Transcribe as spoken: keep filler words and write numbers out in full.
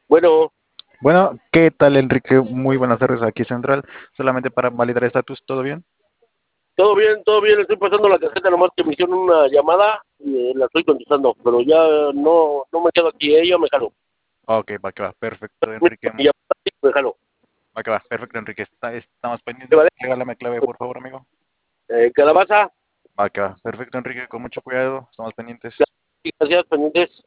Bueno, Bueno, ¿qué tal, Enrique? Muy buenas tardes aquí Central. Solamente para validar estatus, ¿todo bien? todo bien, todo bien, estoy pasando la tarjeta, nomás que me hicieron una llamada y eh, la estoy contestando, pero ya no, no me quedo aquí, ella me jaló. Ok, va que va, perfecto, Enrique. Mi llamada sí me jaló. Va que va, perfecto, Enrique. Está- estamos ¿Te pendientes. vale? Regálame clave, por favor, amigo. Eh, calabaza, Va que va, perfecto, Enrique. Con mucho cuidado, estamos pendientes. gracias, pendientes.